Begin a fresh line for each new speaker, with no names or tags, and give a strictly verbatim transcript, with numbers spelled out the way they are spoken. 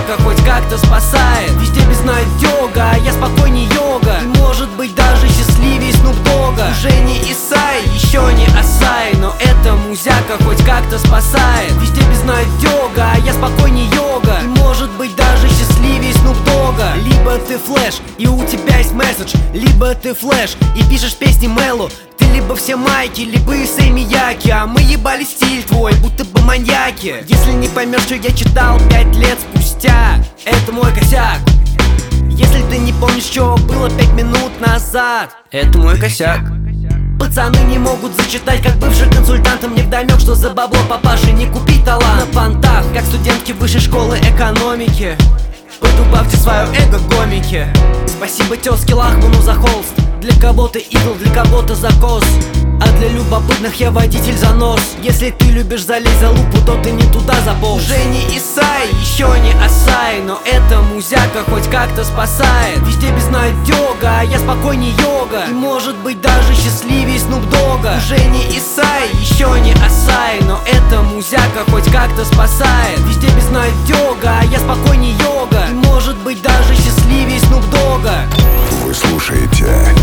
музяка хоть как-то спасает. Везде без знают йога, а я спокойней йога. И может быть даже счастливее Снуп Дога. Уже не Исай, еще не Асай, но эта музяка хоть как-то спасает. Везде без знают йога, а я спокойней йога. И может быть даже счастливее Снуп Дога. Либо ты флэш, и у тебя есть месседж, либо ты флэш, и пишешь песни Мэлу. Ты либо все майки, либо и Сэй Мияки, а мы ебали стиль твой, будто бы маньяки. Если не поймешь, что я читал пять лет спустя, это мой косяк. Если ты не помнишь, что было пять минут назад, это мой косяк. Пацаны не могут зачитать, как бывший консультантом невдомёк, что за бабло папаши не купить талант. На понтах, как студентки высшей школы экономики, подубавьте свое эго, гомики. Спасибо тёзке Лахману за холст. Для кого-то идол, для кого-то закос, а для любопытных я водитель за нос. Если ты любишь залезть за лупу, то ты не туда заполз. Уже не Исай, еще не Асай, но эта музяка хоть как-то спасает. Везде без знают йога, а я спокойней йога. И может быть даже счастливее Снуп Дога. Уже не Исай, еще не Асай, но эта музяка хоть как-то спасает. Везде без знают йога, а я спокойней йога. И может быть даже счастливее Снуп Дога.
Вы слушаете